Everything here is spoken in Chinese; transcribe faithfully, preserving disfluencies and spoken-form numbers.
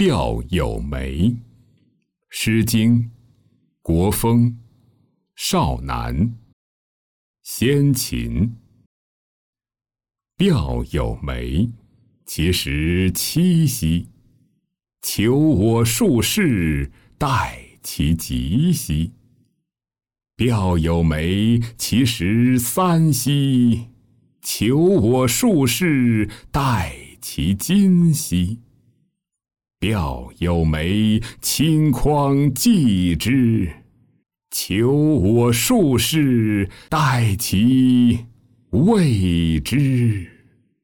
钓有梅。诗经，国风，少南，先秦。钓有梅，其实七夕。求我术士，待其吉兮。钓有梅，其实三夕。求我术士，待其今兮。钓有梅，轻匡继之。求我术士，待其未之。